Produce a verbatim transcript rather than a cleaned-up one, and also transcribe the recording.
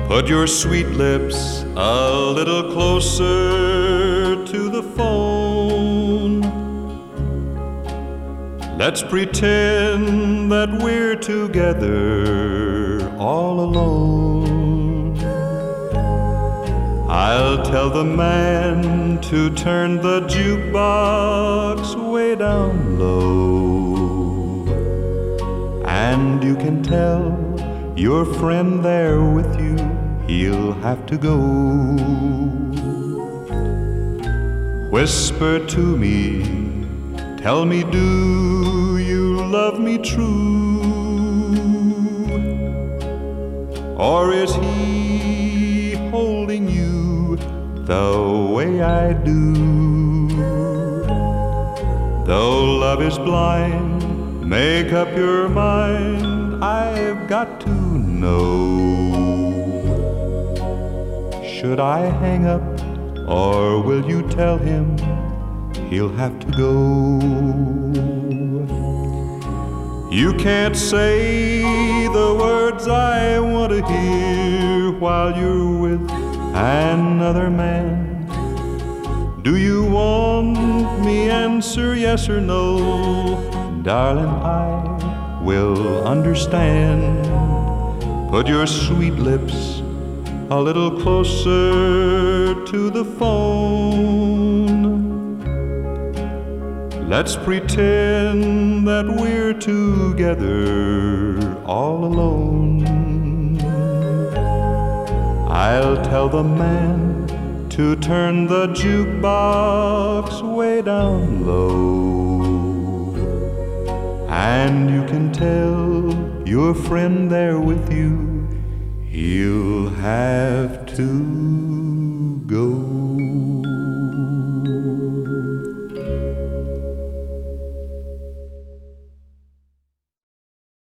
Put your sweet lips a little closer to the phone. Let's pretend that we're together all alone. I'll tell the man to turn the jukebox way down low, and you can tell your friend there with you he'll have to go. Whisper to me, tell me, do you love me true? Or is he holding you the way I do? Though love is blind, make up your mind, I've got to know. Should I hang up, or will you tell him he'll have to go? You can't say the words I want to hear while you're with another man. Do you want me answer yes or no? Darling, I will understand. Put your sweet lips a little closer to the phone. Let's pretend that we're together all alone. I'll tell the man to turn the jukebox way down low, and you can tell your friend there with you he'll have to